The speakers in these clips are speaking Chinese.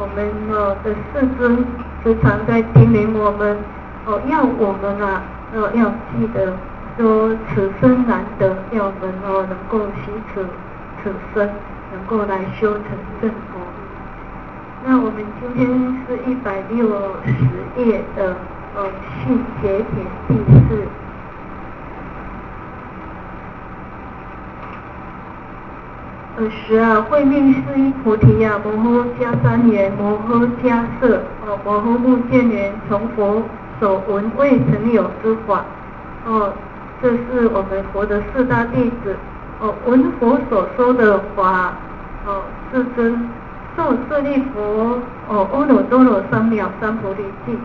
们的世尊时常在叮咛我们要我们要记得说此生难得，要我们能够习此生，能够来修成正果。那我们今天是160页的信解帖第4。慧命四依菩提摩诃迦三言，摩诃迦摄，摩诃目犍连，从佛所闻未曾有之法。这是我们佛的4大弟子闻佛所说的法。世尊受舍利佛阿耨多罗三藐三菩提记。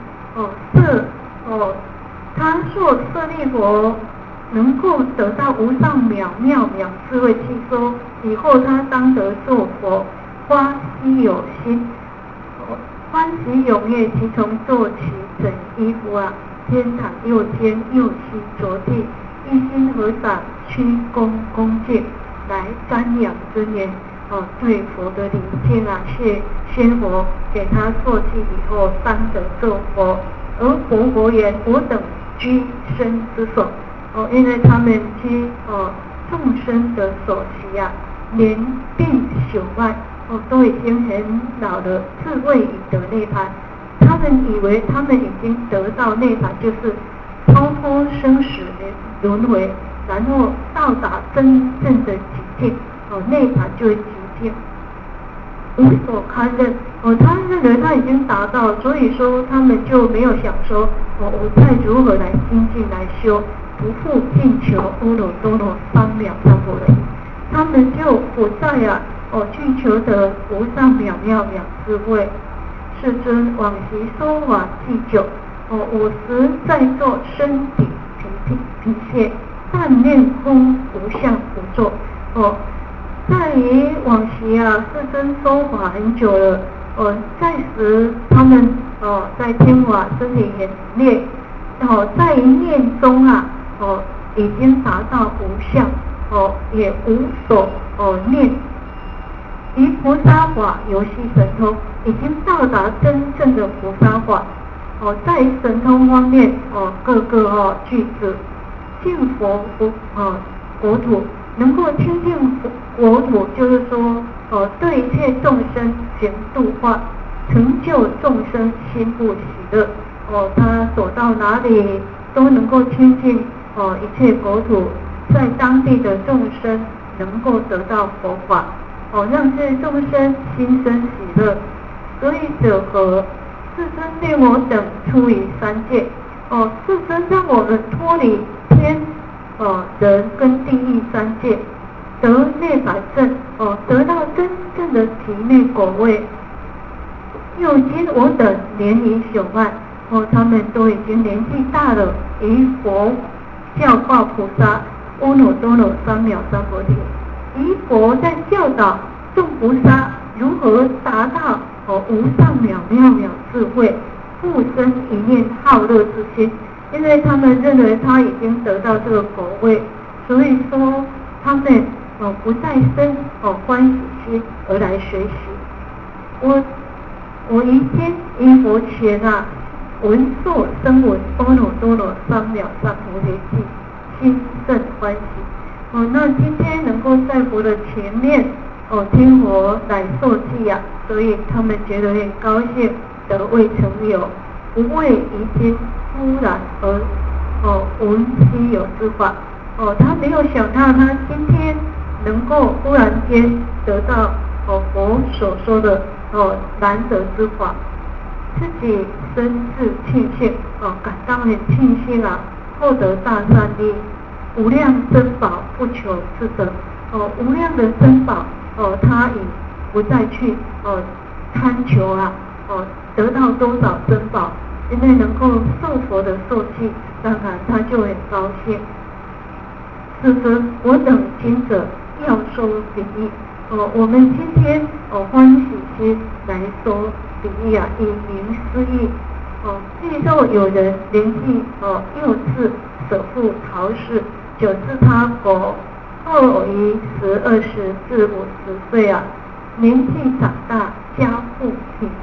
他说舍利佛能够得到无上妙妙智慧气说，以后他当得作佛，发希有心，欢喜踊跃，其从坐起整衣服天堂右肩右膝着地，一心合掌，屈躬恭敬，来瞻仰尊严。对佛的礼敬谢仙佛给他受记以后当得作佛。而佛言：我等居生之所。因为他们居众生的所期年鬓朽迈都已经很老了，智慧已得涅槃。他们以为他们已经得到涅槃，就是超脱生死的轮回，然后到达真正的极境。涅槃就是极境，无所堪任。他认为他已经达到，所以说他们就没有想说我再如何来精进来修，不复尽求阿耨多罗三藐三菩提。他们就不再去求得无上妙妙智慧。世尊往昔说法既久，我时在座身体疲懈，但念空无相不作。在于往昔世尊说法很久了，在时他们在听法身体很累，在于念中已经达到无相，也无所念。于菩萨法游戏神通，已经到达真正的菩萨法。在神通方面各个具足，净佛国土，能够亲近国土，就是说对一切众生行度化，成就众生心不喜乐。他走到哪里都能够亲近一切国土，在当地的众生能够得到佛法，让这些众生心生喜乐。所以者何？世尊令我等出于三界。世尊让我们脱离天人跟地狱三界，得涅槃证，得到真正的体内果位。又今我等年已朽迈，他们都已经年纪大了，于佛教化菩萨阿耨多罗三藐三菩提。于佛在教导众菩萨如何达到无上妙妙智慧，复生一念好乐之心。因为他们认为他已经得到这个果位，所以说他们不再生欢喜心而来学习。我以前于佛前闻受声闻阿耨多罗三藐三菩提记，心甚欢喜。那今天能够在佛的前面听佛来受记所以他们觉得很高兴，得未曾有，不为于今忽然而闻希有之法。他没有想到他今天能够忽然间得到佛所说的难得之法，自己深自庆幸感到很庆幸获得大善利，无量珍宝不求自得。无量的珍宝他已不再去贪求得到多少珍宝，因为能够受佛的受记，当然他就很高兴。世尊，我等今者要说比喻。我们今天欢喜心来说比喻以明思义。譬若有人年纪幼稚，舍父逃世，久至他国，后于10、20至50岁年纪长大，家父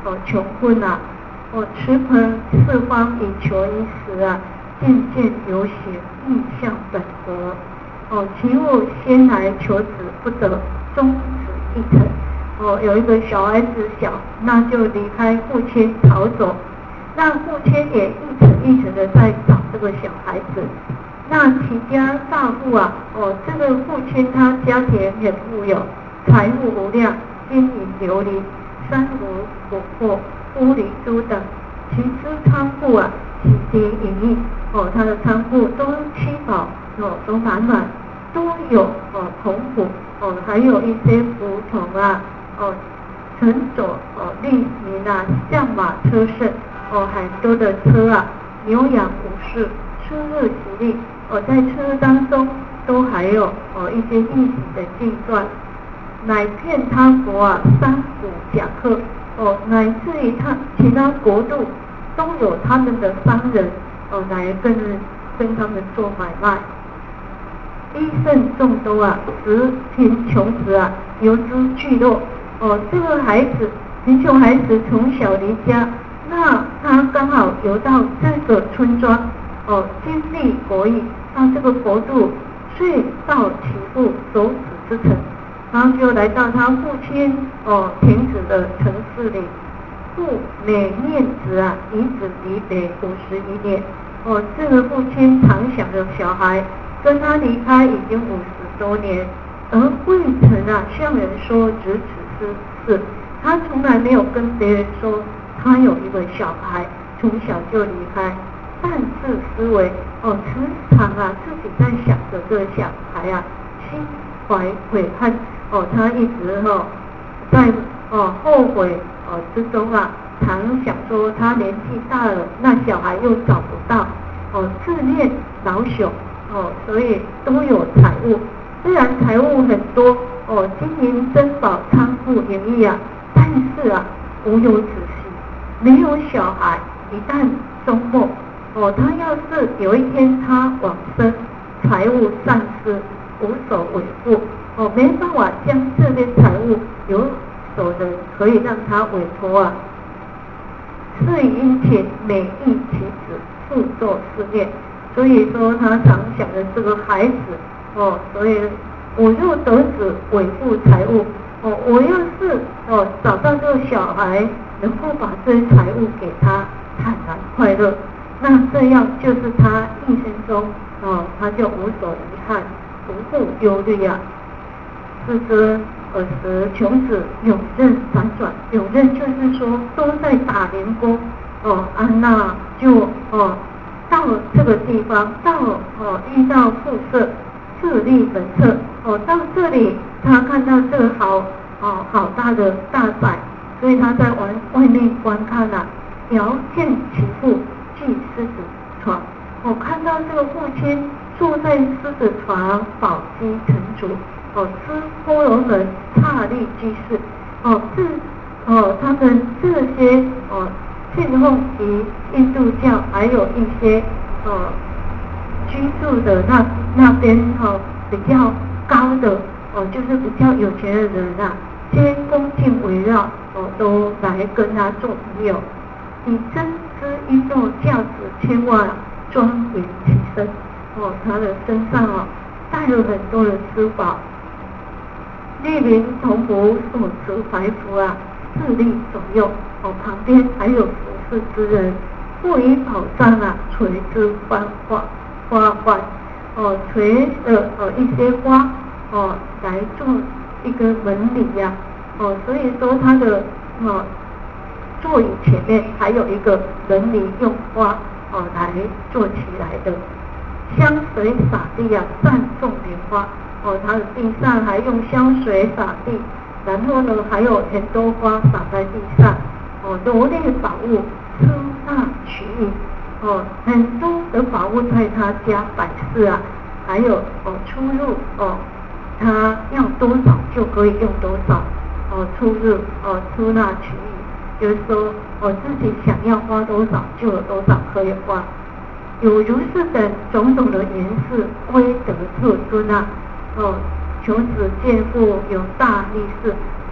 穷困啊，持盆四方以求衣食啊，渐渐流血逆向本格。其物先来求子不得，终止一成。有一个小孩子小，那就离开父亲逃走，那父亲也一层一层的在找这个小孩子。那齐家大户啊，这个父亲他家庭很富有，财物无量，金银琉璃、珊瑚、琥珀、玻璃珠等，其之仓库啊，洗涤盈溢。他的仓库都七宝，都满满，都有铜虎，还有一些符筒啊，乘佐利民啊，象马车胜，很多的车啊，牛羊无事，出入吉利。在车当中都还有一些历史的记传，乃遍他国啊，三府甲客，乃至于其他国度都有他们的商人，来跟他们做买卖。医圣众多啊，十贫穷子啊，游之聚落。这个孩子，贫穷孩子从小离家，那他刚好游到这个村庄，经历国邑，到这个国度，遂到其父守子之城，然后就来到他父亲停止的城市里。父每念子啊，以子离别51年。这个父亲常想着小孩，跟他离开已经50多年，而未曾啊向人说只此事。他从来没有跟别人说他有一个小孩，从小就离开。但自思维，时常啊自己在想着这个小孩啊，心怀悔恨，他一直在后悔之中啊，常想说他年纪大了，那小孩又找不到，自恋老朽，所以都有财物，虽然财物很多，金银珍宝仓库盈溢啊，但是啊无有子息，没有小孩。一旦终末，他要是有一天他往生，财物丧失，无所维护，没办法将这些财物有所人可以让他委托啊，是殷勤美意其子，复作思念。所以说他常想的这个孩子，所以我若得子委护财物，我要是找到这个小孩，能够把这些财物给他，坦然快乐，那这样就是他一生中他就无所遗憾，不复忧虑啊。是说使穷子永任辗转，永任就是说都在打零工，那就到这个地方，到遇到复社自立门侧，到这里他看到这个好大的大宅，所以他在外面观看啊，遥见其父系狮子床，看到这个父亲坐在狮子床，宝鸡成竹，吃婆罗门刹利居士，他们这些信奉于印度教，还有一些居住的那边比较高的就是比较有钱的人啊，皆恭敬围绕，都来跟他做朋友，以真知一座教子千万庄严其身，他的身上带了很多的珠宝，莅临铜壶所持怀符啊，四立左右，旁边还有服侍之人，不以宝藏啊垂之花冠，垂一些花来做一个门礼呀，所以说他的座椅前面还有一个门礼用花来做起来的，香水洒地啊，赞颂莲花，它的地上还用香水洒地，然后呢还有很多花洒在地上，罗列宝物收纳取引，很多的宝物在他家摆饰啊，还有出入他要多少就可以用多少，出入出纳取引，就是说自己想要花多少就有多少可以花。有如是等种种的言饰，威德特尊啊，求子见父有大力士，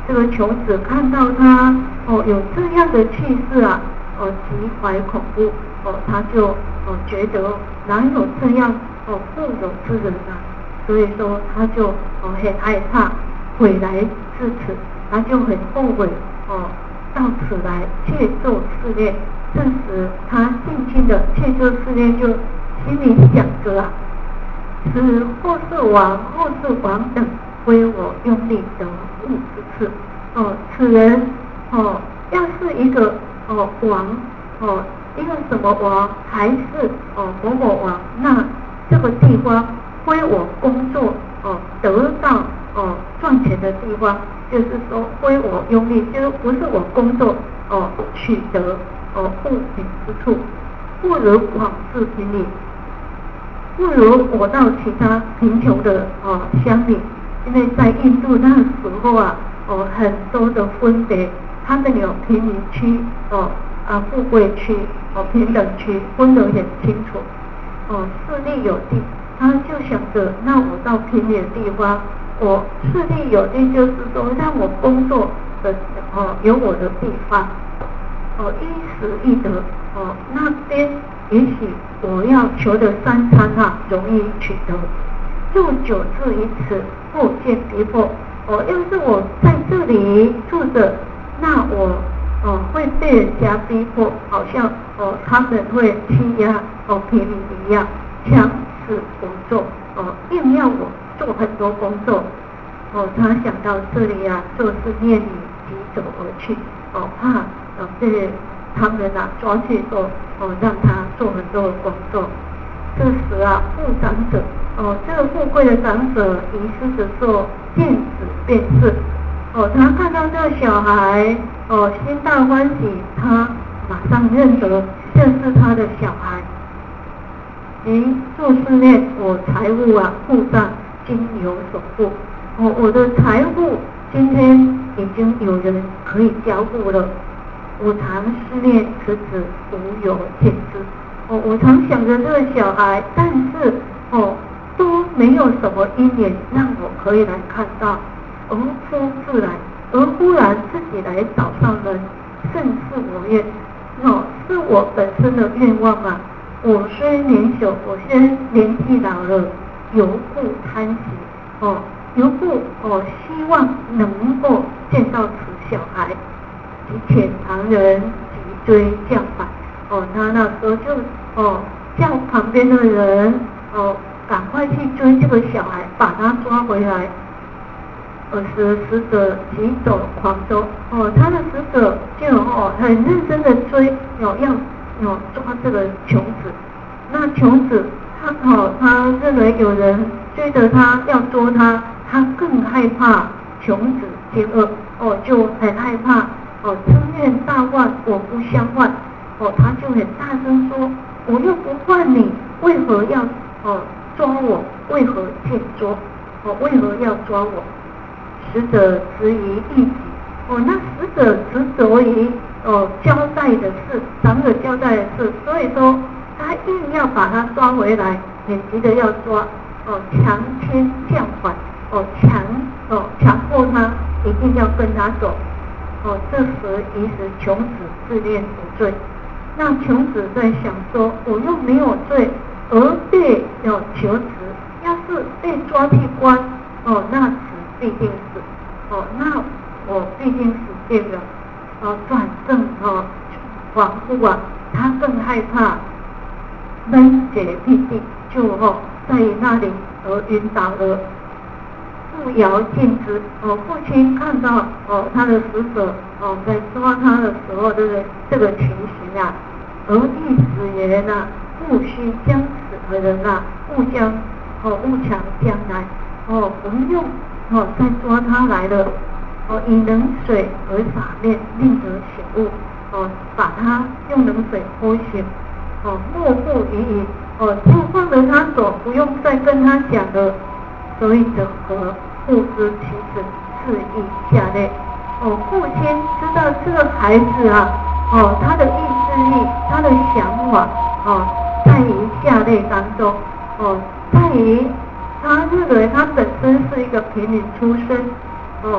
这个穷子看到他有这样的气势啊，极怀恐怖，他就觉得哪有这样富有之人啊，所以说他就很害怕，悔来至此，他就很后悔到此来切咒试炼。这时他静静的切咒试炼，就心里想着啊，此或是王或是王等，非我用力得物之次。此人要是一个王一个什么王，还是某某王，那这个地方非我工作得到赚钱的地方，就是说非我用力，就是不是我工作取得物品之处，不如往自贫里，不如我到其他贫穷的乡里，因为在印度那时候啊很多的分别，他们有贫民区富贵区平等区分得很清楚，势利有地，他就想着，那我到平民的地方，我势利有地，就是说让我工作的有我的地方，衣食易得，那边也许我要求的三餐容易取得，就久至于此，或见逼迫。要是我在这里住着，那我会被人家逼迫，好像他们会欺压平民一样，强使我做硬要我做很多工作。他想到这里啊，就是念语急走而去，怕被他们抓去说让他做很多的工作。这时啊，富长者这个富贵的长者遗失的时候，见子便是他看到这个小孩心大欢喜，他马上认得这是他的小孩。做试炼，我财物富上今有所付，我的财物今天已经有人可以交付了，我常思念此子无有见之。我常想着这个小孩，但是都没有什么因缘让我可以来看到，而夫自来，而忽然自己来找上门，甚是我愿，是我本身的愿望啊。我虽年朽，我虽年纪老了，犹故贪喜，犹故希望能够见到此小孩，及遣旁人急追将返。他那时候就叫旁边的人赶快去追这个小孩，把他抓回来。使者急走狂舟，他的使者就很认真的追，要抓这个穷子。那穷子他认为有人追着他要捉他，他更害怕穷子奸恶，就很害怕，嗔怨大患，我不相患，他就很大声说，我又不犯你，为何要抓我？为何见捉？为何要抓我？使者质疑异己，那使者执着于交代的事，长者交代的事，所以说他硬要把他抓回来，很急的要抓，强牵将返，强迫他一定要跟他走。这时已使穷子自恋无罪。那穷子在想说，我又没有罪，而被求职，要是被抓去关，那死必定死，那我必定死定了。转正恍惚他更害怕，闷结必定，就在那里而晕倒了。父遥见之，父亲看到他的使者在抓他的时候的这个情形啊，而意使言不须将此人勿强将来，不用再抓他来了，以冷水而洒面，令得醒悟，把他用冷水泼醒，莫复予以，就放着他走，不用再跟他讲了。所以者何？父知其子是以下类。父亲知道这个孩子他的意志力，他的想法在于下类当中，在于他认为他本身是一个平民出身，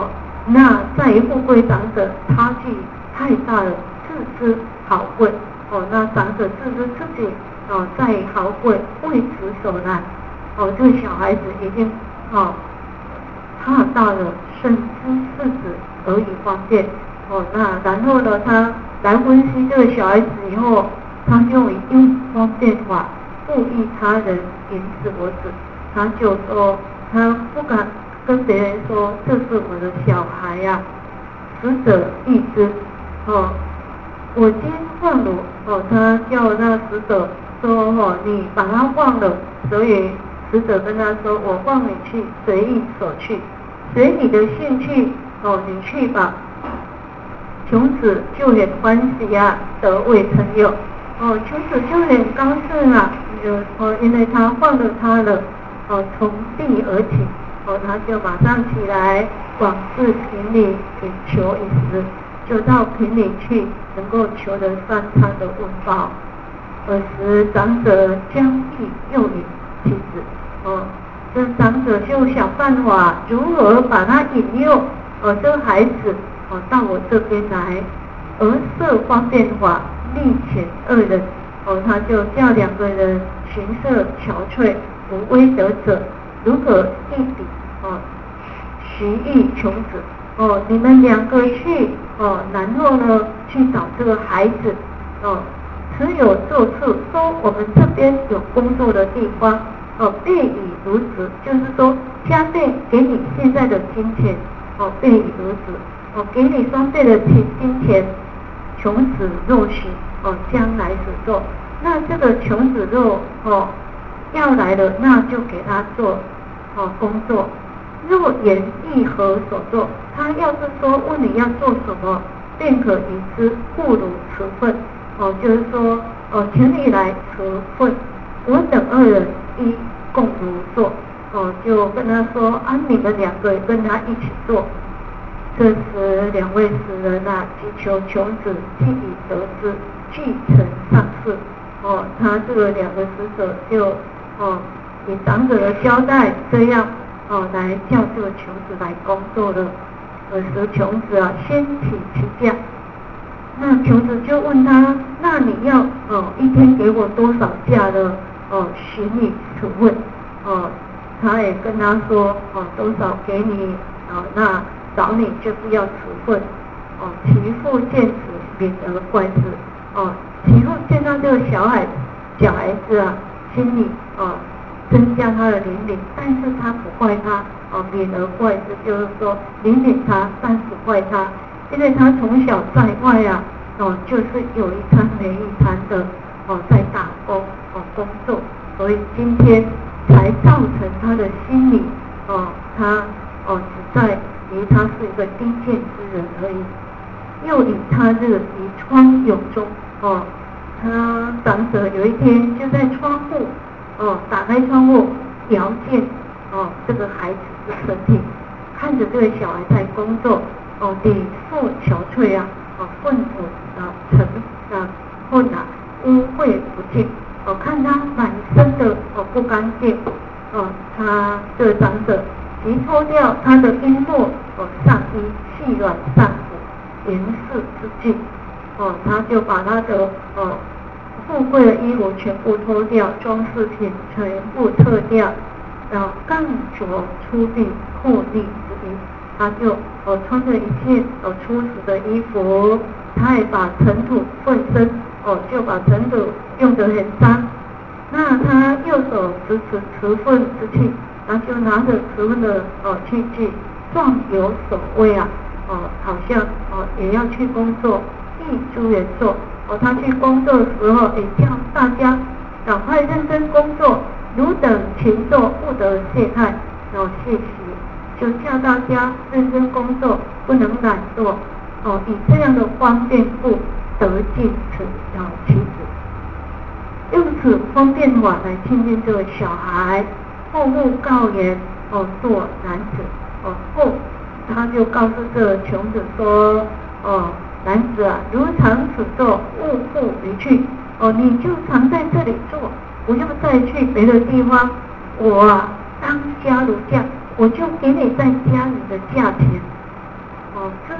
那在于富贵长者差距太大了，自知好贵那长者自知自己在于好贵，为此所难这个小孩子已经怕大了，深知世子而以方便那然后呢，他来分析这个小孩子以后，他就用方便法布益他人，引此我子。他就说他不敢跟别人说这是我的小孩呀，死者亦知我今忘了他叫那死者说你把他忘了，所以死者跟他说我放你去，随意所去，随你的兴趣你去吧。穷子就很欢喜得未成有穷子就很高兴因为他放了他了从地而起他就马上起来往至平里请求一食，就到平里去，能够求得3餐的温饱。尔时长者将欲诱引妻子这长者就想办法如何把他引诱这个孩子到我这边来，而设方便法，力遣2人他就叫2个人寻色憔悴无威德者，如可一比徐益穷子你们2个去然后呢去找这个孩子只有做事说我们这边有工作的地方便以如此，就是说加倍给你现在的金钱便以如此给你双倍的金钱。穷子若许将来所做，那这个穷子若要来了，那就给他做工作。若言亦何所做，他要是说问你要做什么，便可以知故如持份就是说请你来持份，我等2人一共如做就跟他说你们2个跟他一起做。这时2位死人祈求穷子既已得知，具成上事他这个2个死者就以长者的交代这样来叫这个穷子来工作的。尔时穷子先起其价，那穷子就问他，那你要一天给我多少价呢许你处问他也跟他说多少给你那找你就是要处分其父见此免而怪之其父见到这个小孩子心里增加他的怜悯，但是他不怪他免而怪之，就是说怜悯他，但是怪他，因为他从小在外就是有一餐没一餐的在打工工作，所以今天才造成他的心理他只在于他是一个低贱之人而已。又以他日于窗牖中他长者有一天就在窗户打开窗户遥见这个孩子的身体，看着这个小孩在工作礼腹憔悴粪土尘混污秽不净看他满身的不干净他这个长者即脱掉他的璎珞上衣，细软上服，严饰之具他就把他的富贵的衣服全部脱掉，装饰品全部撤掉，刚着出殡破例之衣，他就穿着一件出死的衣服，他也把尘土粪身就把尘土用得很脏，那他右手持粪之器，然后就拿着持粪的器具，壮有所为好像也要去工作，亦诸人做他去工作的时候也叫大家赶快认真工作，汝等勤做，不得懈怠懈息，就叫大家认真工作，不能懒惰以这样的方便故得尽其子，用此方便法来亲近这个小孩。后复告言做男子后他就告诉这个穷子说男子如常此做，勿复离去你就常在这里做，不要再去别的地方，我当家如价，我就给你在家里的价钱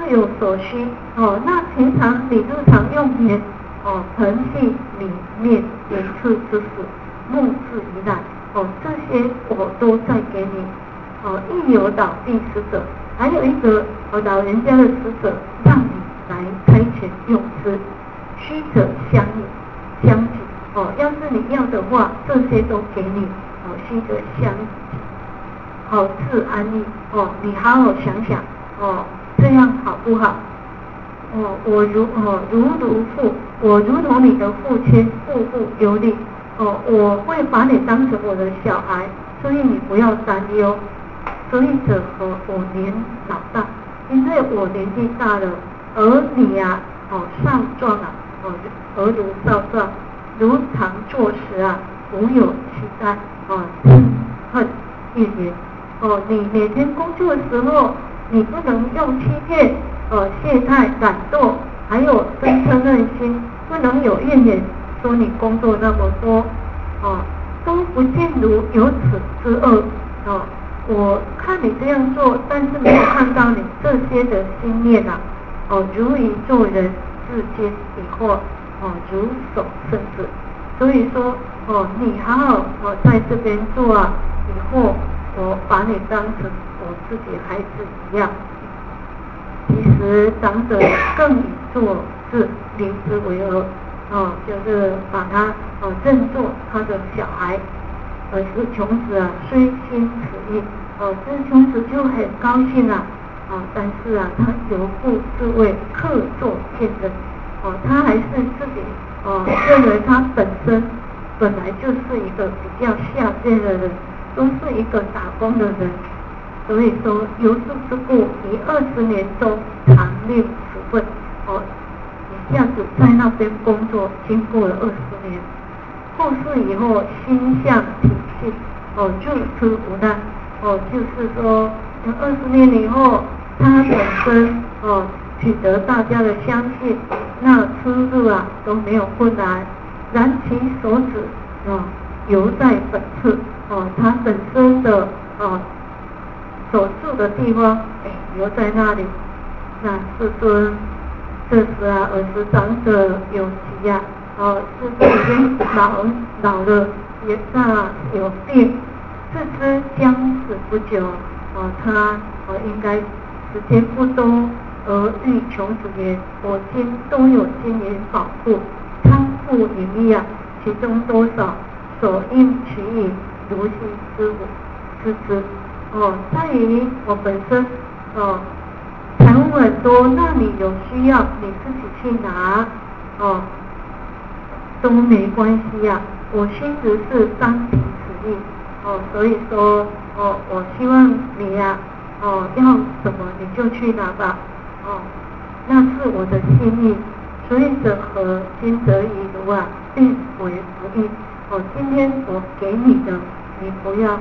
各有所需哦。那平常你日常用品哦，盆器里面原赐之时，木质以来哦，这些我都在给你哦。亦有倒地使者，还有一个老人家的使者，让你来差遣用之，虚者相应相给哦。要是你要的话，这些都给你哦，虚者相给。好自安逸哦，你好好想想哦，这样好不好？哦，我如父，我如同你的父亲，父父有你哦，我会把你当成我的小孩，所以你不要担忧。所以者何？我年老大，因为我年纪大了，而你呀哦少壮啊哦，儿如少壮，如常作时啊，无有期待哦，恨怨言。哦，你每天工作的时候，你不能用欺骗、懈怠、懒惰，还有声称任心，不能有怨言，说你工作那么多，都不见如有此之恶。我看你这样做，但是没有看到你这些的心念啊。如以做人，至今以后，如守圣旨。所以说，你好好在这边做啊，以后。我把你当成我自己孩子一样。其实长者更以做事临之为儿，就是把他认作他的小孩。是穷子啊，虽心此意，这穷子就很高兴啊，但是啊，他由不自谓客作见人，他还是自己认为他本来就是一个比较下贱的人。都是一个打工的人，所以说由是之故，以20年中常令处分，一下子在那边工作，经过了20年，后世以后心向体系，就此无奈，就是说20年以后，他本身取得大家的相信，那出入啊都没有困难，然其所指犹在本次。他本身的所住的地方，留在那里。那世尊这时啊，耳时长者有疾啊，世尊已经老了，也有病，自知将死不久，他应该时间不多，而欲穷子言：我今都有金银宝库，仓库盈溢啊，其中多少所应取以如是知之。在于我本身财物很多，那你有需要你自己去拿都没关系啊。我心直是当凭此意所以说我希望你呀要什么你就去拿吧那是我的心意。所以者何？今则以如啊，并为不义。今天我给你的，你不要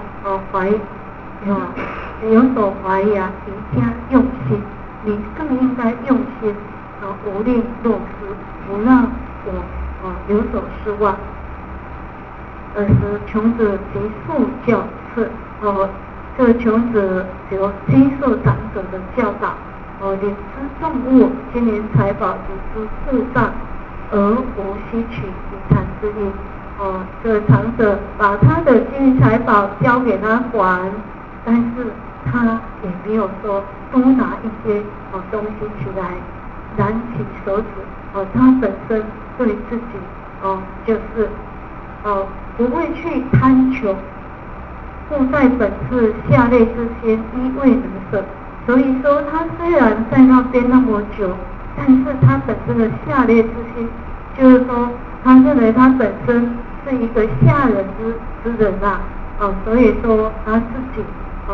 有所怀疑啊，宜加用心，你更应该用心无令落失，不让我有所失望。尔时穷子即速教次这个穷子有接受长者的教导领知众物金银财宝及之事上，而无吸取遗产之意。这个长者把他的金银财宝交给他管，但是他也没有说多拿一些东西起来燃其所指他本身对自己就是不会去贪求，故在本次下列之心亦未能舍。所以说他虽然在那边那么久，但是他本身的下列之心，就是说他认为他本身是一个下人之人啊所以说他自己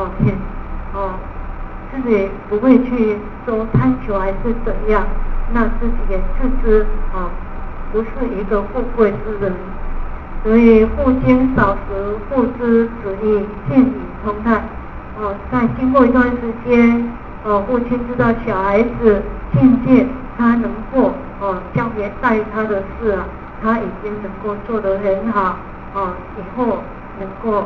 自己不会去说贪求还是怎样，那自己也自知不是一个富贵之人。所以父亲少时父之子意见以通泰在经过一段时间父亲知道小孩子渐渐他能够交别带他的事啊，他已经能够做得很好以后能够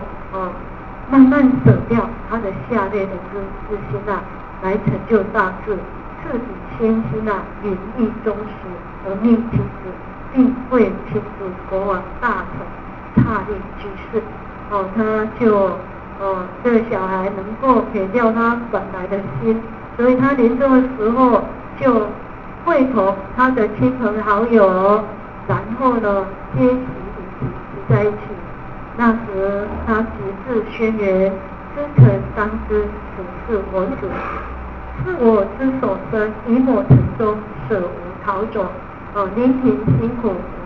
慢慢舍掉他的下列的自心啊，来成就大事。 赐彼先心允义忠实，而命其子，并为亲属国王大臣差令居士。他就这个小孩能够撇掉他本来的心，所以他临终的时候就会同他的亲朋好友，然后呢皆集在一起。那时他直至轩辕，知臣当知此是我子，是我之所生，以我城中舍无逃走。临平辛苦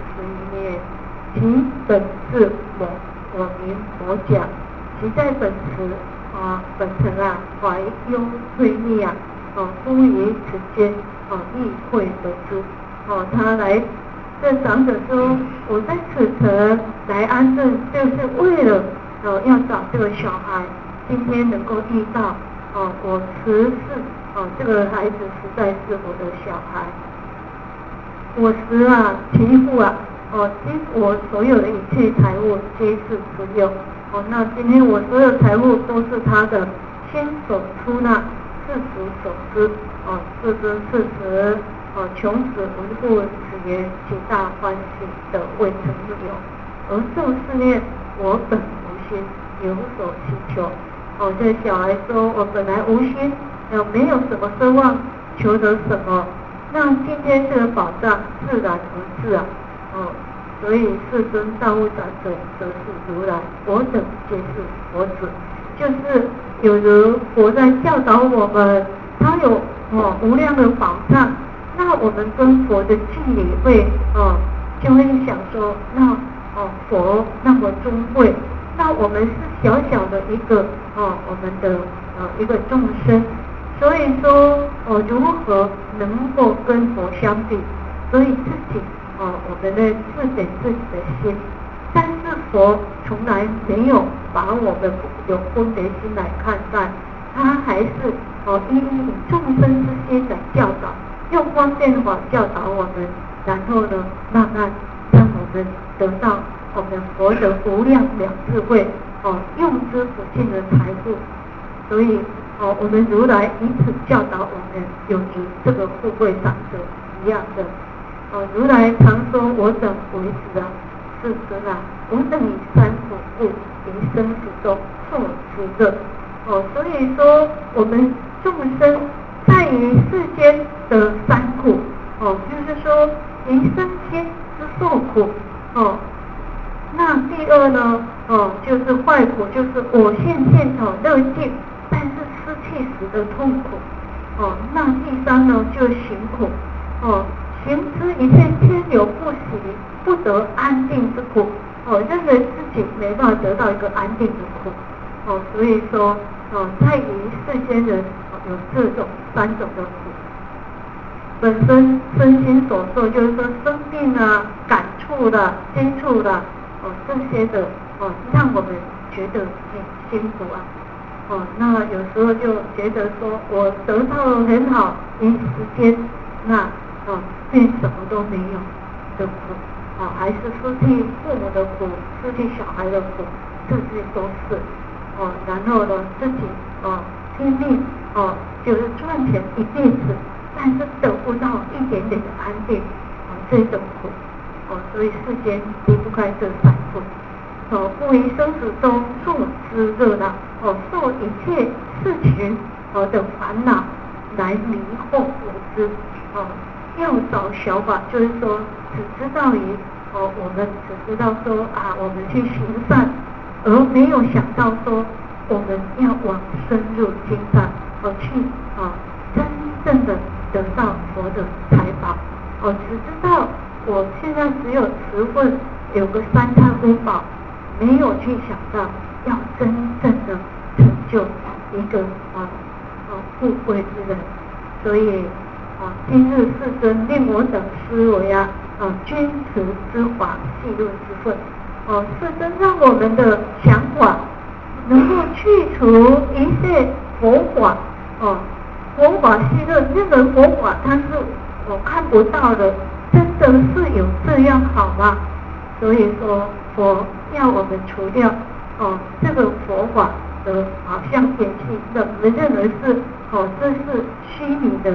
51年，其本是我名某甲，其在本城怀忧退逆忽于此间亦会得知。他来这长者说，我在此城来安顿，就是为了要找这个小孩。今天能够遇到我实是这个孩子实在是我的小孩。我实其父我所有的一切财物皆是只有那今天我所有财物都是他的亲手出纳，世俗所知世尊是时穷子闻故，此言极大欢喜的未曾有，而受是念我本无心，有所祈求。这小孩说，我本来无心，没有什么奢望，求得什么？那今天这个宝藏自然而至所以世尊大悟长者则是如来，我等皆是佛子。就是有如佛在教导我们，他有无量的宝藏，那我们跟佛的距离会就会想说，那佛那么尊贵，那我们是小小的一个我们的一个众生，所以说如何能够跟佛相比？所以自己我们的自己的心，但是佛从来没有把我们有分别心来看待，他还是以众生之心来教导，用方便法教导我们，然后呢慢慢让我们得到我们佛的无量了智慧用之不尽的财富。所以我们如来以此教导我们，有如这个富贵长者一样的。如来常说，我等为子世尊我等以三苦故，于生死中受持乐。所以说我们众生在于世间的三苦就是说于身心之受苦那第二呢就是坏苦，就是我现乐境，但是失去时的痛苦那第三呢就是行苦行之一切千流不息，不得安定之苦认为自己没办法得到一个安定的苦所以说在于世间人有这种三种的苦。本身身心所受，就是说生病感触接触这些的让我们觉得很辛苦那有时候就觉得说我得到了很好一时间，那变什么都没有的苦还是失去父母的苦，失去小孩的苦，这些都是然后呢自己拼命就是赚钱一辈子，但是得不到一点点的安定这种苦所以世间离不开这三苦故于生死中受之乐受一切事情的烦恼来迷惑我之要找小法，就是说只知道于我们只知道说我们去行善，而没有想到说我们要往深入经藏去真正的得到佛的财宝只知道我现在只有持分有个三贪五宝，没有去想到要真正的成就一个富贵之人。所以今日世尊令我等思维君持之法细论之分世尊让我们的想法能够去除一切佛法佛法细论，这个佛法它是我看不到的，真的是有这样好吗？所以说佛要我们除掉这个佛法的好像演戏，我们认为是这是虚拟的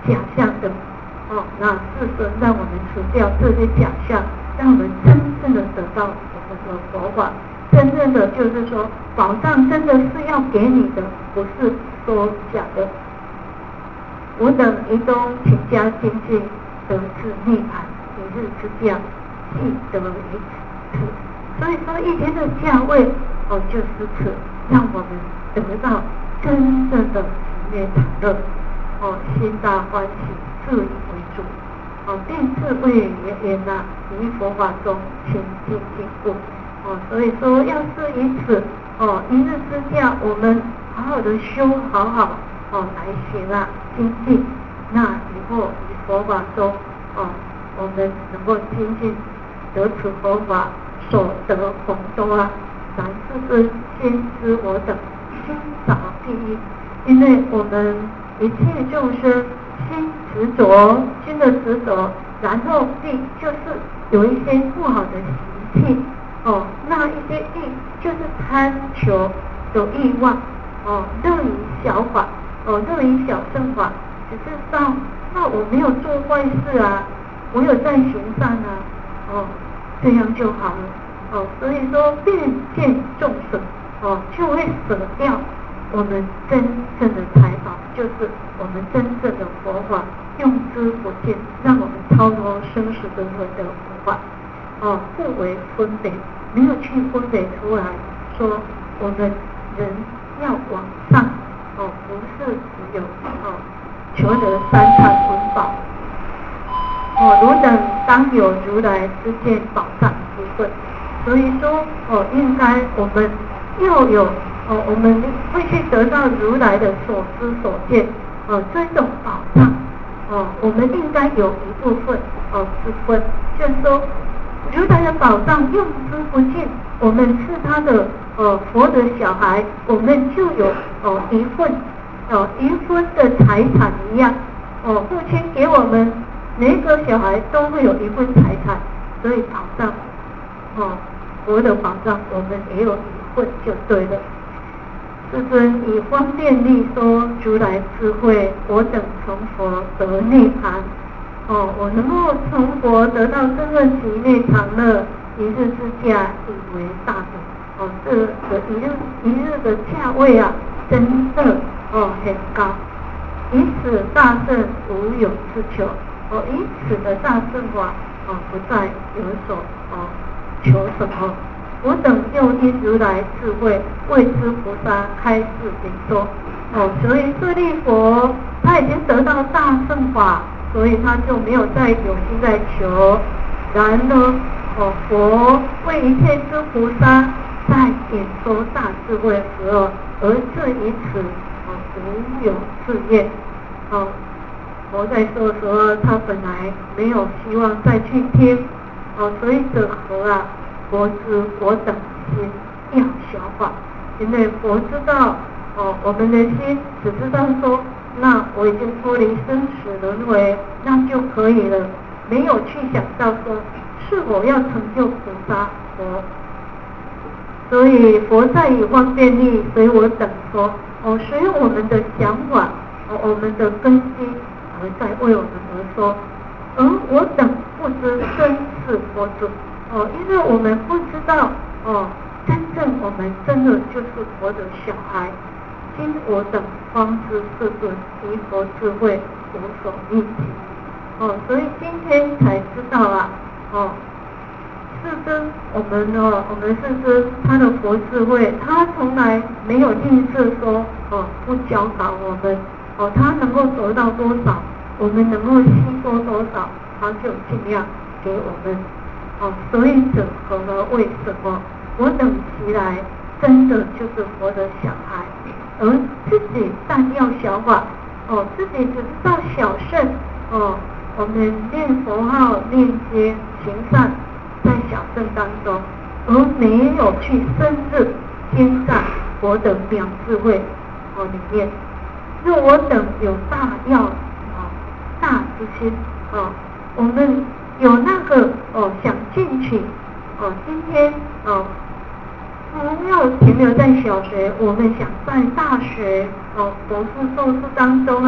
假象的那世尊让我们除掉这些假象，让我们真正的得到我们的佛法。真正的就是说，宝藏真的是要给你的，不是说假的。我等一东勤加精进，得至涅槃，一日之价，既得于此。所以说，一天的价位就是此，让我们得到真正的直面谈乐心大欢喜，自以为主便是为言于佛法中前进进步所以说，要是以此一日之价，我们好好的修，好好来学精进，那以后于佛法中我们能够精进得此佛法所得广多然世尊先知我等心着第一，因为我们一切众生心执着，心的执着，然后第就是有一些不好的习气那一些欲就是贪求的欲望乐于小法乐于小乘法，只是上那我没有做坏事我有在行善这样就好了所以说遍见众生就会舍掉我们真正的财宝，就是我们真正的佛法，用之不尽，让我们超脱生死轮回的佛法不为分别，没有去分别出来说我们人要往上不是只有求得三餐温饱汝等当有如来之见宝藏之分。所以说应该我们要有我们会去得到如来的所知所见这种宝藏我们应该有一部分之分，就是说如来的宝藏用之不尽，我们是他的佛的小孩，我们就有一份的财产一样父亲给我们每一个小孩都会有一份财产，所以宝藏佛的宝藏我们也有一份就对了。世尊以方便力说如来智慧，我等成佛得涅槃我能够从佛得到真正极内常乐，一日之价以为大德这个一日的价位真的很高，以此大圣无有之求以此的大圣法不再有所求什么。我等又因如来智慧，为之菩萨开示解说所以舍利佛他已经得到大圣法，所以他就没有再有心在求。然呢佛为一切之菩萨在演说大智慧时而至于此无有志业佛在说的时候，他本来没有希望再去听所以者何佛知我等心要消化，因为佛知道我们的心只知道说，那我已经脱离生死轮回，那就可以了，没有去想到说是否要成就菩萨佛。所以佛在以方便力随我等说随我们的想法我们的根基而在为我们而说，而我等不知真是佛子因为我们不知道真正我们真的就是佛的小孩。今我等方知世尊离佛智慧无所逆己所以今天才知道世尊我们世尊他的佛智慧，他从来没有吝啬说不教导我们他能够得到多少，我们能够吸收多少，他就尽量给我们所以者何为什么我等其来真的就是佛的小孩，而自己但要小法自己只知道小圣我们念佛号念经行善在小圣当中，而没有去深入兼在佛的妙智慧里面。若我等有大要大之心我们有那个想进去今天不要停留在小学，我们想在大学博士硕士当中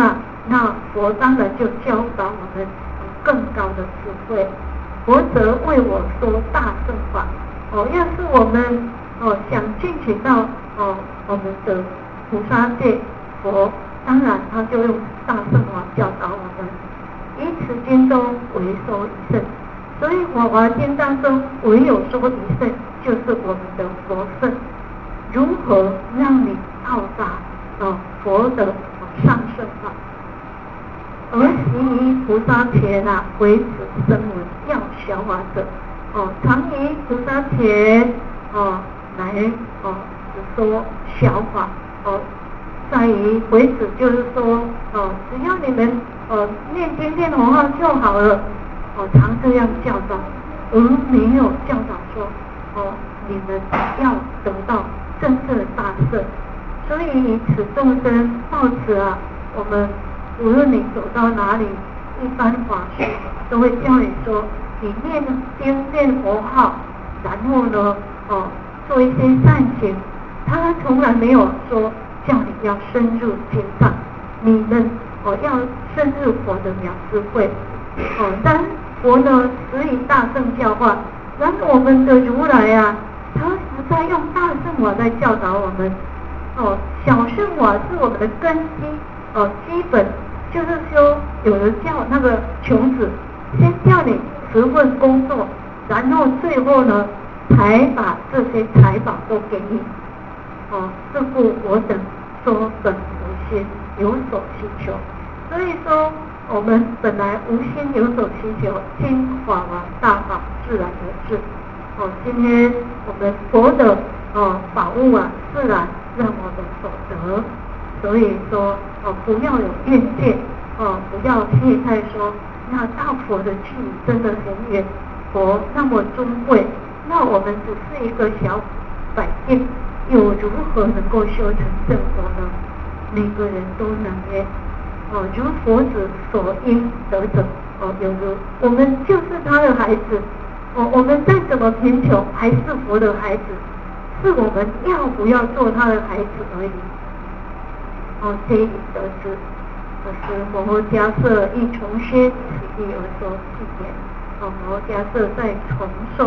那佛当然就教导我们更高的智慧。佛则为我说大乘法。要是我们想进行到我们的菩萨界，佛当然他就用大乘法教导我们。以此经中为说一乘，所以法华经当中唯有说一乘，就是我们的佛乘。如何让你到达佛的上乘法？而行于菩萨前为此声闻要小法者，常于菩萨前来只说小法，在于为此就是说只要你们念经念佛号就好了，常这样教导，而没有教导说你们要得到真正的大圣。所以以此众生到此我们无论你走到哪里，一般法师都会教你说，你念经念佛号，然后呢做一些善行，他从来没有说叫你要深入经藏，你们要深入佛的了智慧。但佛呢实以大乘教化，然后我们的如来他实在用大乘法在教导我们。小乘法是我们的根基基本，就是说有人叫那个穷子先叫你持份工作，然后最后呢才把这些财宝都给你。是故我等说本无心，有所需求。所以说我们本来无心有所需求，经法王大法自然而至。今天我们佛的宝物自然让我们所得。所以说不要有怨见，不要懈怠说那大佛的距离真的很远，佛那么尊贵，那我们只是一个小百姓，又如何能够修成正佛呢？每个人都能耶。如佛子所应得者，有如我们就是他的孩子。我们再怎么贫穷，还是佛的孩子，是我们要不要做他的孩子而已。皆以得之。这是摩迦叶亦重宣此意而说偈言。摩迦叶在重诵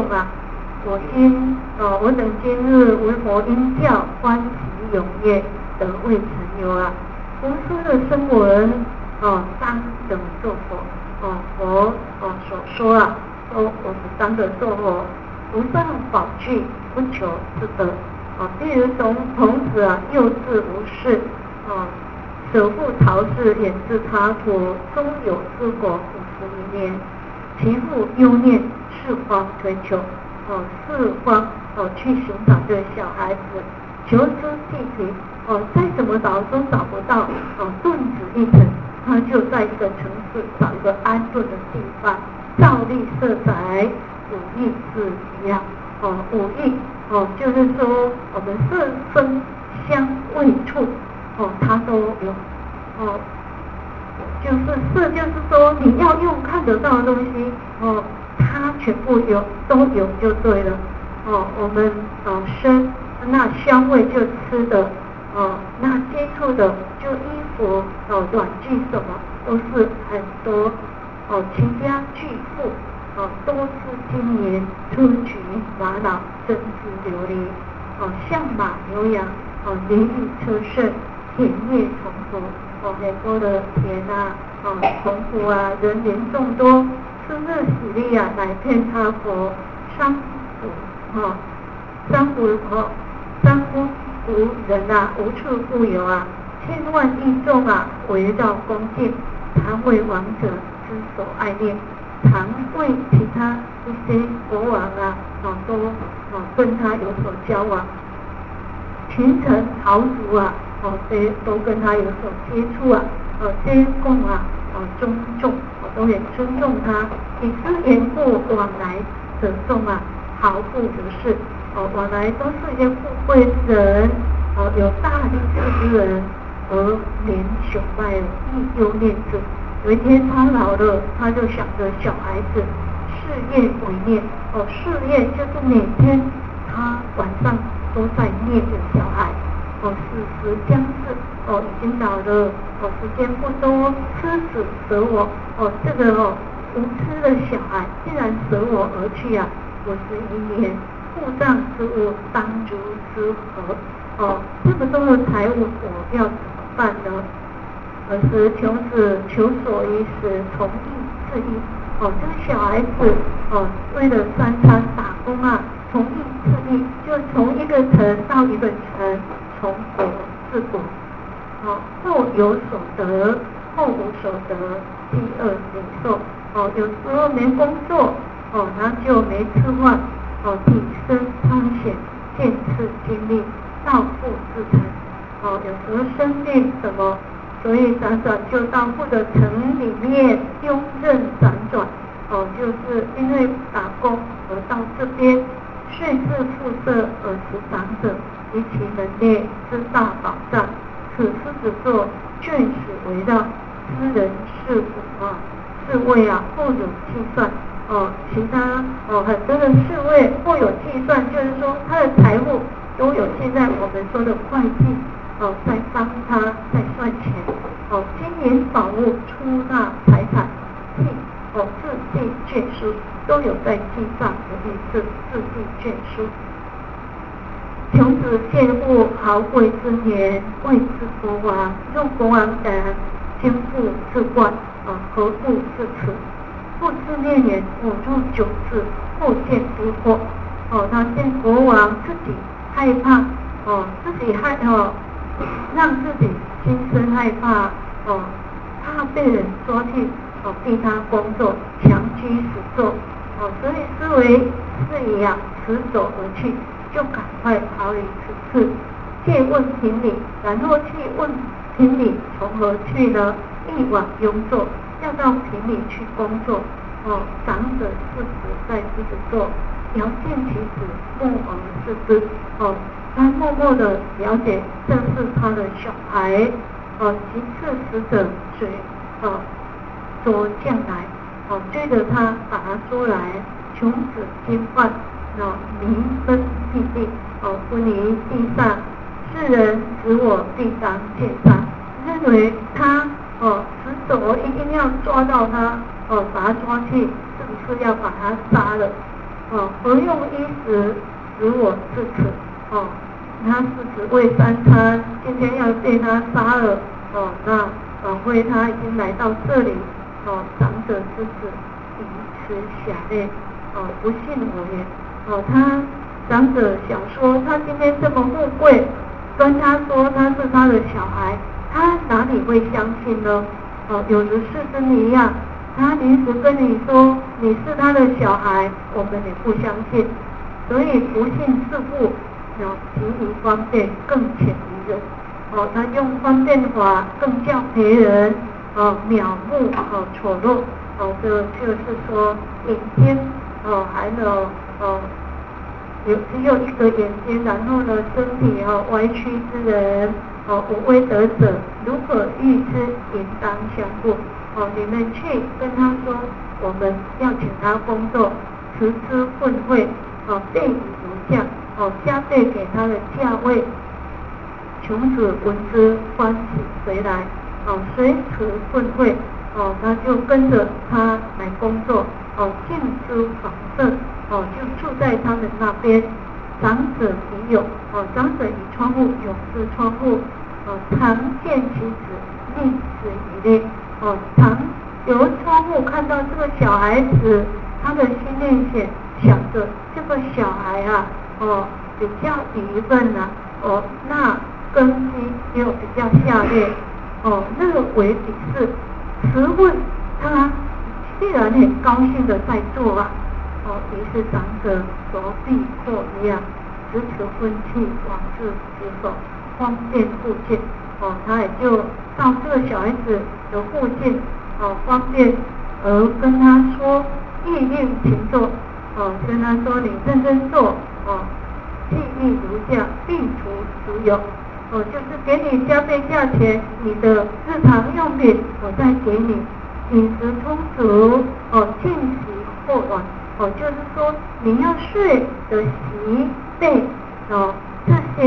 我等今日闻佛音教，欢喜踊跃，得未曾有佛说的声闻当得作佛。佛所说说我们当得作佛，不上宝具，不求自得。譬如童子幼稚无事，舍父曹氏，远至他国，终有之国51年。其父忧念，四方推求，四方去寻找这个小孩子，求之既疲，再怎么找都找不到，顿止一城，他就在一个城市找一个安顿的地方，照例设宅，5邑是一样。5邑就是说我们色声香味触它都有。就是色，就是说你要用看得到的东西它全部都有就对了。我们身，那香味就吃的，那接触的就衣服软具什么都是很多。齐家巨富多姿金银，出举玛瑙，珍珠琉璃，象马牛羊，林立车胜，田野重复，很多的田重复人民众多，吃热喜力乃遍他国，商夫人无处不有千万亿众围绕恭敬，常为王者之所爱恋，常为其他一些国王都跟他有所交往，群臣豪族都跟他有所接触皆共尊重，都很尊重他。以之言故，往来者众豪富如是，往来都是一些富贵人，有大力士之人，而怜朽败亦忧念之。有一天他老了，他就想着小孩子，事业为念。事业就是每天他晚上都在念着小孩， 死时将至，已经老了，时间不多，痴子舍我，这个无知的小孩竟然舍我而去啊！51年，父葬之物当如之何？这么多的财物，我要怎么办呢？时穷子求所依时，从义自义。这个小孩子为了3餐打工啊，从义自义，就从一个城到一个城，从国治国。后有所得，后无所得，饥饿忍受。有时候没工作，他就没吃饭，体身苍险，见次经历，到父自残。有时候生病什么，所以辗转就到父的城里面庸任辗转，就是因为打工而到这边，遂至复设而使长者及其门列之大宝藏。此狮子座眷属围绕知人是府侍卫不有计算，其他很多的侍卫不有计算，就是说他的财富都有现在我们说的会计在帮他在算钱，金银宝物出纳财产字迹卷书都有在记账的意思，字迹卷书。穷子见父豪贵之年，谓之国王，入国王等，肩负之冠，何故至此？父自念言：我入9次，后见逼迫。他见国王自己害怕，让自己心生害怕，怕被人抓去，逼他工作，强居使作，所以思维是以辞走而去。就赶快逃离此次，借问平理，然后去问平理从何去呢？一往庸作，要到平理去工作。长者是子在狮子座，遥见其子，默而视之。他默默的了解这是他的小孩。其次使者随捉将来，追着他把他捉来，穷子惊唤。民分必地，昏于地上，世人指我必当见杀，认为他死手一定要抓到他，把他抓去，是不是要把他杀了？何用衣食使我至此？他是只为3餐，今天要被他杀了，那枉费他已经来到这里，长者之子，以此遐类，不信我言。他长者想说，他今天这么富贵，跟他说他是他的小孩，他哪里会相信呢？有的是跟你一样，他临时跟你说你是他的小孩，我们也不相信。所以不信是父，急于方便，更浅于人。他用方便法更叫别人渺目丑陋。这就是说眼睛还有只有一个眼睛，然后呢身体歪曲之人，无威德者，如果欲知，应当相顾。你们去跟他说，我们要请他工作，辞之混会，备以如价，加倍给他的价位。穷子闻之，欢喜随来，随辞混会，他就跟着他来工作，进之房舍。就住在他们那边。长者已有，长者以窗户有之窗户，常见其子，立此以列。常由窗户看到这个小孩子，他的心念想着这个小孩比较愚笨那根基又比较下劣，乐为鄙视。辞问他既然很高兴的在做于是长者着臂阔一样，支持婚契，往至职守，方便附近。他也就到这个小孩子的附近，方便而跟他说，意令勤做，跟他说你认真做，技艺如下，并除所有，就是给你加倍价钱，你的日常用品我再给你，饮食充足，进食或暖。就是说你要睡的席被这些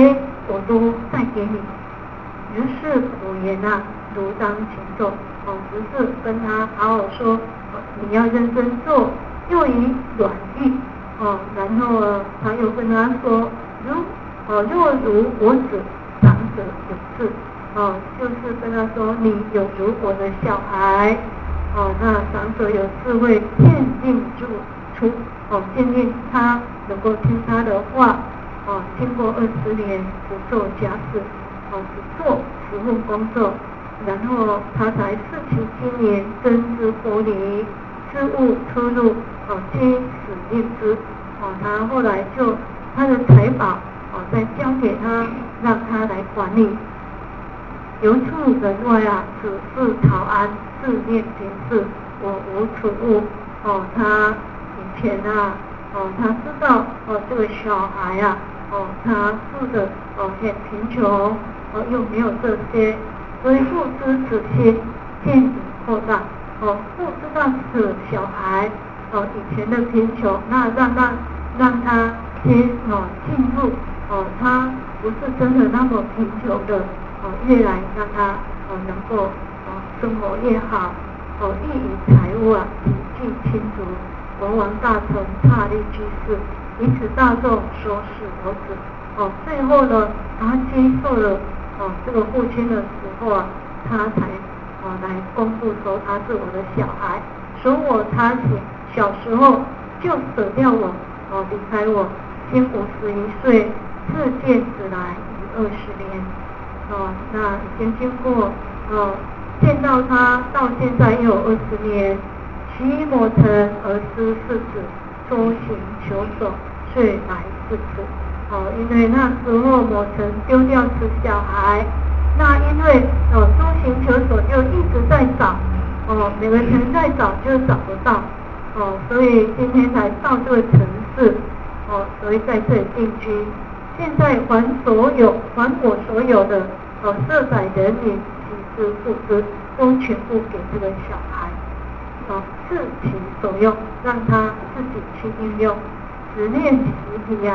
我都再给你。于是普贤啊，如当勤做，只是跟他好好说，你要认真做，又以软语，然后他又跟他说，若如我子长者有志，就是跟他说，你有如我的小孩，那长者有智慧，渐进出，渐进他能够听他的话，经过20年不做家事，只做实务工作，然后他才47年真知佛理，知悟出入，皆使念之，他后来就他的财宝，再交给他，让他来管理。由处人外啊，只是陶安，自念平事，我无此物。他以前啊，他知道这个小孩啊，他住的很贫穷，又没有这些，所以不知此心，渐以扩大。不知道此小孩以前的贫穷，那让他先进入他不是真的那么贫穷的，越来让他能够生活越好，益于财物啊，体具亲族，国王大臣刹利居士，以此大众说是我子。最后呢，他接受了这个父亲的时候啊，他才来公布说他是我的小孩，说我他小时候就舍掉我，离开我，今51岁，自见子来已20年，那已经经过见到他到现在又有20年，其某成而思世子，周行求索，遂来世子。因为那时候某成丢掉此小孩，那因为周行求索就一直在找，每个人在找就找不到，所以今天才到这个城市，所以在这里定居。现在还我所有的色彩人民及之父之，都全部给这个小孩，自其所用，让他自己去应用。只念其体啊，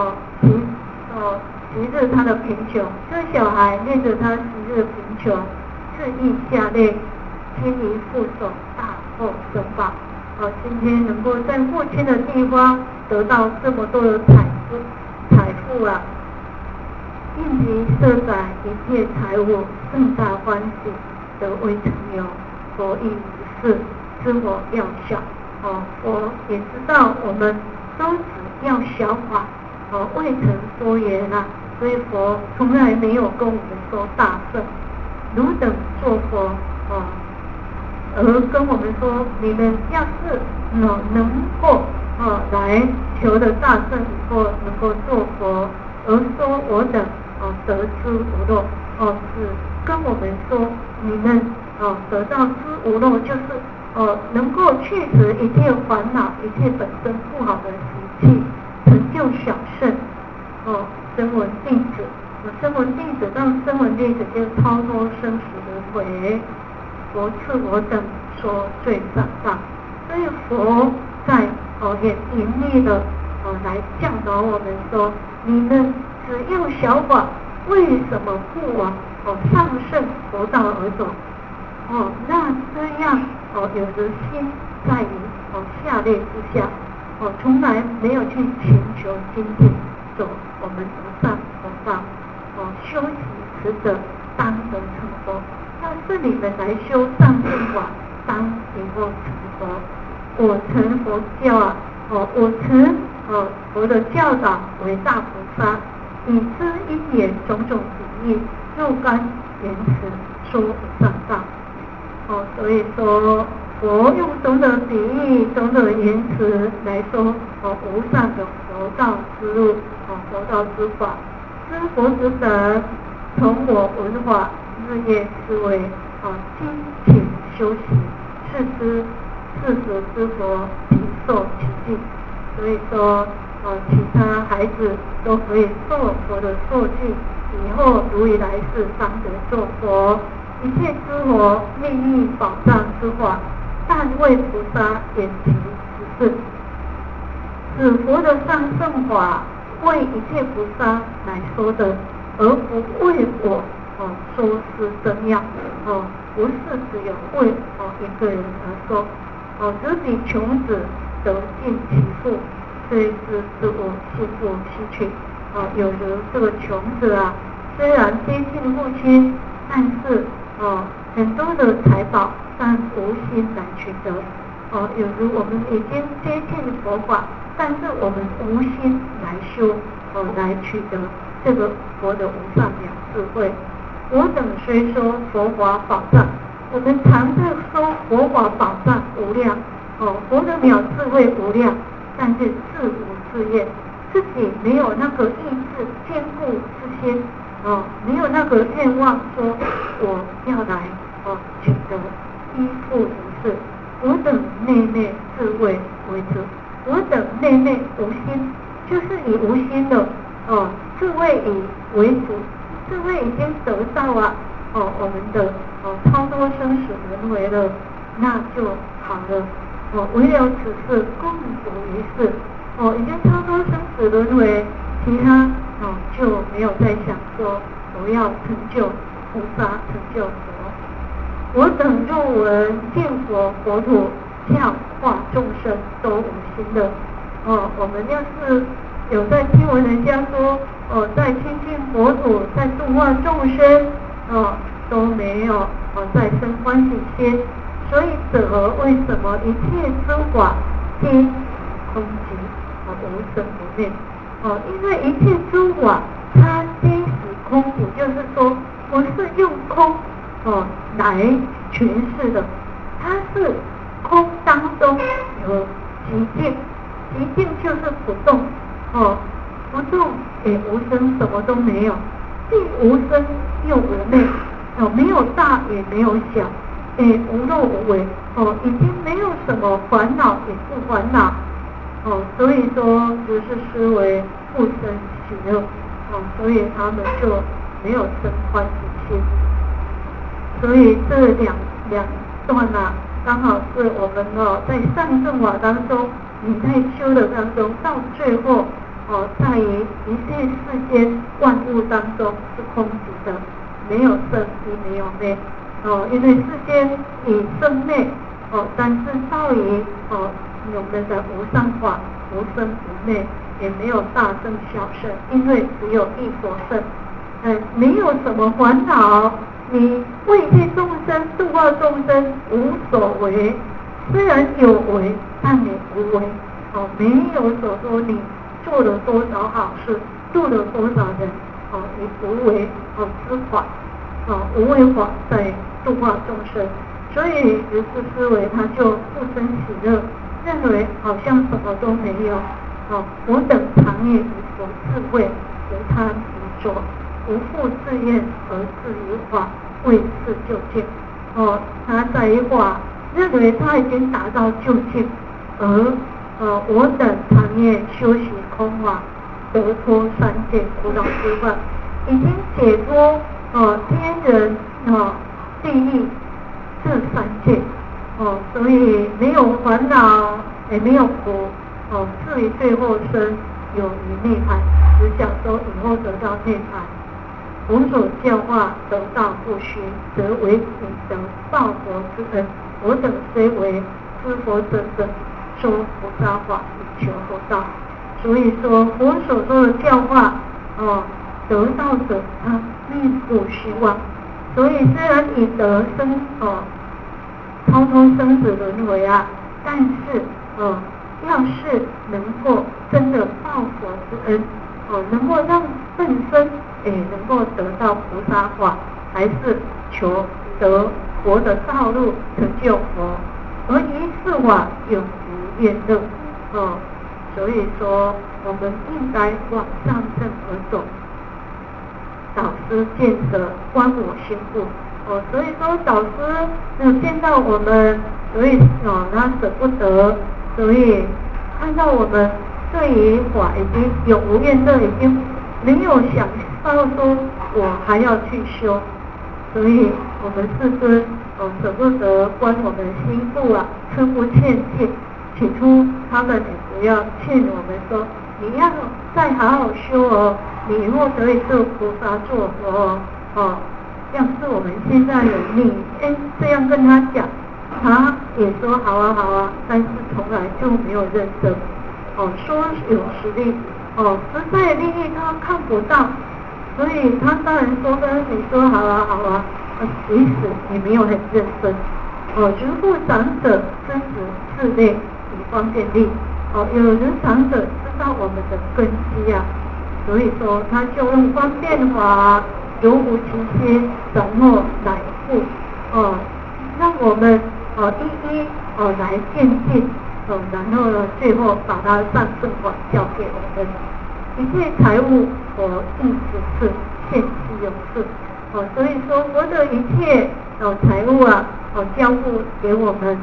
昔日他的贫穷，这小孩念着他昔日贫穷，自意下列，今于父手，大获生报。今天能够在父亲的地方得到这么多的财富啊，应急色彩一切财物，甚大欢喜，得未成有。佛亦如是，知我要小，佛也知道我们都只要小法，未曾说言啊，所以佛从来没有跟我们说大圣。汝等做佛，而跟我们说，你们要是能够来求的大圣以后能够做佛，而说我等得知无漏，是跟我们说你们得到知无漏，就是能够去除一切烦恼，一切本身不好的习气，成就小圣，声闻弟子，声闻弟子到声闻弟子就超脱生死轮回，佛赐我等说最上道。所以佛在也严厉的来教导我们说，你们只要小法，为什么不往上圣佛道而走？那这样有的心在于下列之下，从来没有去寻求精进，走我们不上佛道，修习此者当得成佛。要是你们来修上圣法，当以后成佛。我成佛教啊，我成佛的教导为大菩萨，以知因缘种种比喻，若干言辞说不上道。所以说佛用种种比喻、种种言辞来说无上的佛道之路，佛道之法。知佛之等，从我闻法，日夜思维，精勤修习，是知世俗之佛，其受其记。所以说其他孩子都可以受佛的受记，以后如以来世方得做佛。一切之佛秘密宝藏之法，但为菩萨眼其实事。此佛的上圣法为一切菩萨来说的， 而不为我说是这样不是只有为一个人而说子比穷子得尽其富，虽知自我心不希取有如这个穷子啊，虽然接近父亲，但是很多的财宝，但无心来取得有如我们已经接近佛法，但是我们无心来修来取得这个佛的无上妙智慧。我等虽说佛法宝藏，我们常在说佛法宝藏无量佛的妙智慧无量，但是自无自愿，自己没有那个意志坚固之心没有那个愿望说我要来取得依附无事。我等内内智慧为主，我等内内无心，就是以无心的智慧以为主，智慧已经得到我们的超脱生死轮回了，那就好了唯有此事共独于世已经超脱生死轮回，其他就没有在想说我要成就菩萨，成就佛。我等入闻见佛国土，教化众生都无心的我们要是有在听闻人家说在亲近佛土，在度化众生都没有在生欢喜心，所以者为什么一切诸法皆空寂无生无灭因为一切诸法它皆是空寂，就是说不是用空来诠释的，它是空当中有寂静，寂静就是不动不动也无声，什么都没有，既无声又无昧没有大也没有小无漏无为已经没有什么烦恼，也不烦恼所以说只是思维不生喜乐所以他们就没有生欢喜心。所以这两段刚好是我们在上正法当中，你在修的当中，到最后在于一切世间万物当中是空寂的，没有生亦没有灭因为世间以生灭但是到于我们的无上法无生无灭，也没有大圣小圣，因为只有一佛圣没有什么烦恼，你为一切众生度化众生无所为，虽然有为，但你无为没有所说你做了多少好事，度了多少人你无为之法无为法在度化众生，所以如是思维他就不生喜乐，认为好像什么都没有我等常业以佛智慧无他执着，无复自愿而至于法，为是究竟他在于法认为他已经达到究竟，而我等常业修习空法，得脱三界苦恼之患，已经解脱天人地狱这三界所以没有烦恼，也没有苦至于最后生有余涅槃，只想说以后得到涅槃。佛所教化得道不虚，则为彼得报佛之恩。我等虽为知佛者者，说菩萨法以求佛道。所以说佛所说的教化得道者他命不虚妄，所以虽然你得生超脱生死轮回但是要是能够真的报佛之恩能够让本身也能够得到菩萨法，还是求得佛的道路，成就佛，而一世法永无厌乐所以说我们应该往上正而走，导师见者观我心故所以说导师见到我们，所以他舍不得，所以看到我们对于法已经永无厌乐，已经没有想到说我还要去修，所以我们世尊舍不得观我们心故吃不欠戒，起初他们也不不要劝我们说，你要再好好修哦，你以后可以做菩萨做佛哦。要是我们现在有力，这样跟他讲，他也说好啊好啊，但是从来就没有认真哦，说有实力哦，实在的利益他看不到，所以他当然说跟你说好啊好啊，其实你没有很认真哦。如果长者真实自内以方便力哦，有人长者知道我们的根基啊，所以说他就用方便法如无其心，然后来护哦，让我们一一来渐进哦，然后呢最后把它上正法交给我们。一切财物佛应只是现其有事哦，所以说佛的一切财物啊交付给我们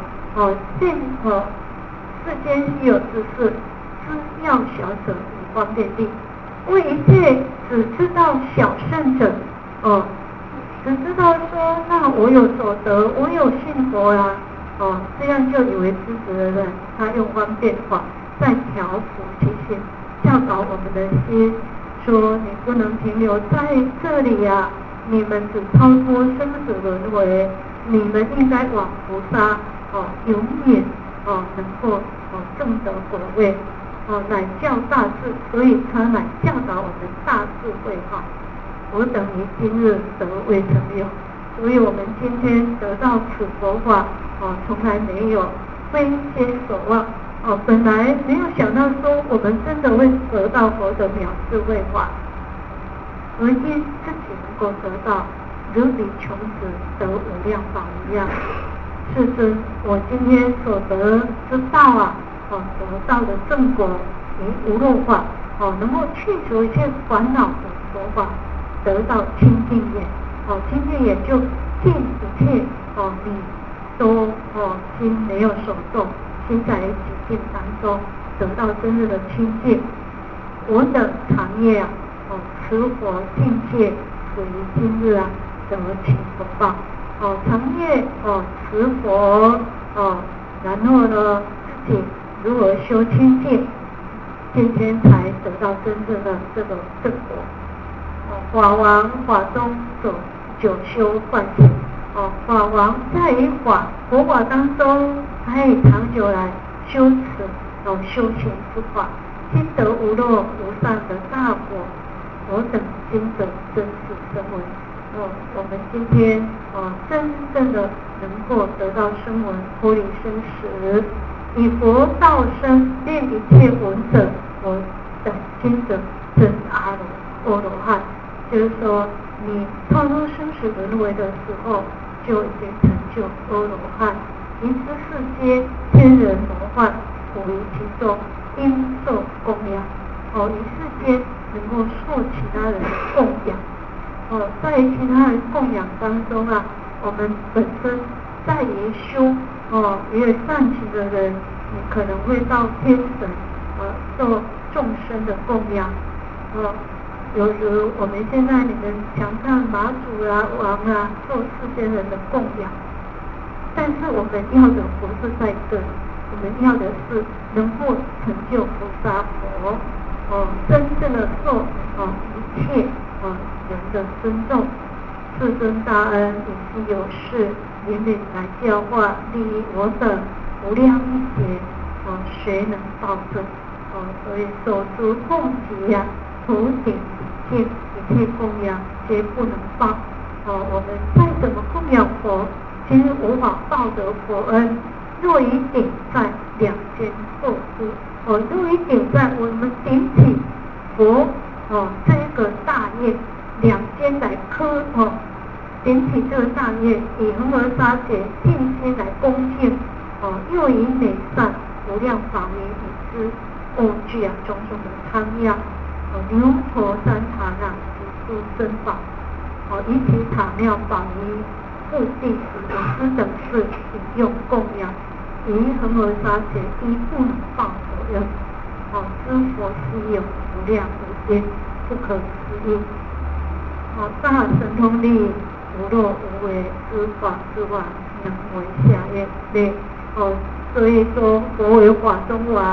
世间稀有之事，知要小者以方便力。为一切只知道小圣者只知道说，那我有所得，我有信佛啊这样就以为知足的人，他用方便法在调伏其心，教导我们的心，说你不能停留在这里呀，你们只超脱生死轮回，你们应该往菩萨永远能够证得果位乃教大智，所以他乃教导我们大智慧我等于今日得未曾有，所以我们今天得到此佛法从来没有，非先所望本来没有想到说我们真的会得到佛的妙智慧法，而因自己能够得到，如比穷子得无量宝一样。世尊，我今天所得之道啊得到的正果与无漏法能够去除一切烦恼的佛法，得到清净眼清净眼就尽一切你都心没有所动，心在寂静当中得到真正的清净。我等长夜持佛境界，属于今日得其福报长夜持佛然后呢自己如何修清净，今天才得到真正的这个正果法王法中所久修幻境法王在于佛法当中，可以长久来修持修行之法，今得无漏无上的大果，我等今得真实生闻我们今天真正的能够得到声闻，脱离生死，以佛道生，令一切闻者，我等今得真阿罗汉。就是说，你超脱生死轮回的时候，就已经成就阿罗汉。因知世间天人魔幻，处于其中，应受供养于世间能够受其他人的供养在其他人供养当中我们本身在于修也有善行的人，你可能会到天神受众生的供养有如我们现在你们想看马祖王受世间人的供养，但是我们要的不是在这里，我们要的是能够成就菩萨佛真正的受一切人的尊重。世尊大恩，以是有事引领来教化利益我等无量一劫谁能报证所以手足供给头顶一切供养皆不能报我们再怎么供养佛，其实无法报得佛恩。若以顶在两肩受之若以顶在我们顶起佛这个大业，两肩来磕顶起这个大业，以恒河沙劫尽心来恭敬又以美善无量法名以知具种种的汤药牛驼山塔植树珍宝以其塔庙宝仪复地时师等事引用供养，以恒河沙劫亦不能报佛恩知佛稀有无量无边不可思议大神通力无漏无为知法之外，能为下业类所以说佛为法中王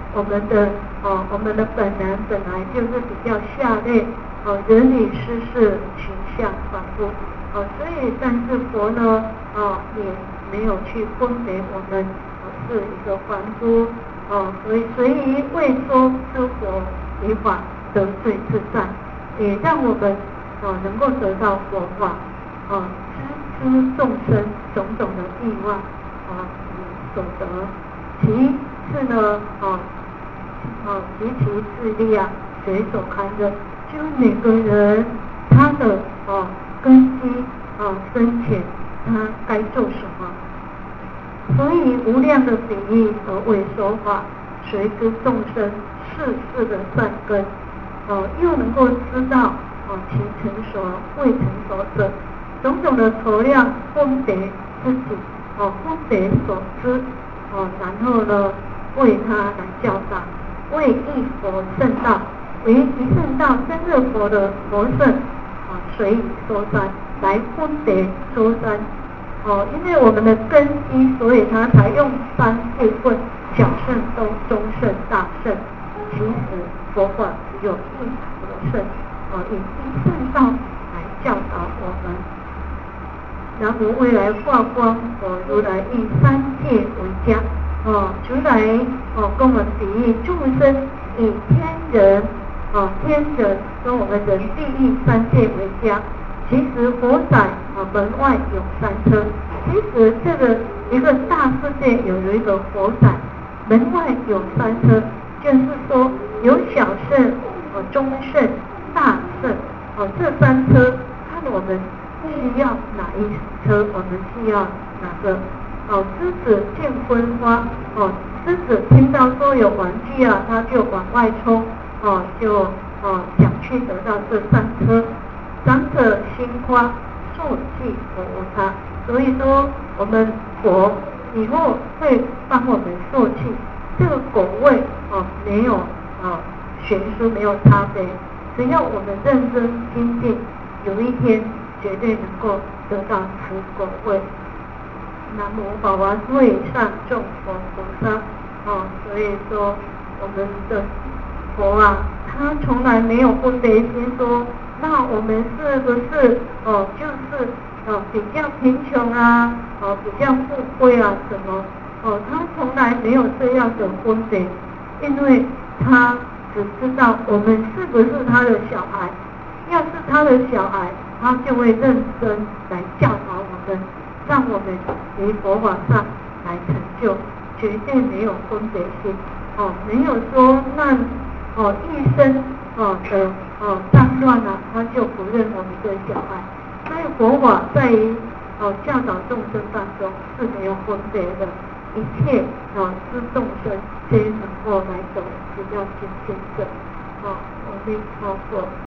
我们的本能本来就是比较下劣，人理世事形象反复，所以但是佛呢，也没有去分别我们是一个凡夫，所以随宜未说诸佛以法得罪自在，也让我们能够得到佛法，知众生种种的欲望所得。其次呢，及其自利随所堪任，就每个人他的根基深浅，他该做什么。所以无量的比喻而为说法，随知众生世事的善根，又能够知道其成熟未成熟者种种的筹量分别自己，分别所知，然后呢为他来教导，为一佛圣道，为一圣道真正佛的佛圣随以说三，来分别说三。因为我们的根基，所以他才用三部分：小圣、中圣、大圣。其实佛法只有一佛圣，以一圣道来教导我们。然后未来化光如来以三界为家，如来跟我们比喻众生以天人跟我们人地狱三界为家。其实佛在门外有三车，其实这个一个大世界有一个佛在，门外有三车，就是说有小圣、中圣、大圣，这三车看我们需要哪一车，我们需要哪个。狮子见昏花，狮子听到说有玩具他就往外冲，就想去得到这三车。长者心花，受记佛他，所以说我们佛以后会帮我们受记，这个果位没有悬殊，没有差别，只要我们认真精进，有一天绝对能够得到此果位。南无宝华会上众佛菩萨，所以说我们的佛他从来没有分别心说，那我们是不是就是比较贫穷比较富贵什么？他从来没有这样的分别，因为他只知道我们是不是他的小孩。要是他的小孩，他就会认真来教导我们，让我们于佛法上来成就，绝对没有分别心，没有说那一生的脏乱他就不认我们的小孩。所以佛法在于教导众生当中是没有分别的，一切知众生皆能够来走，只要精进者。阿弥陀佛。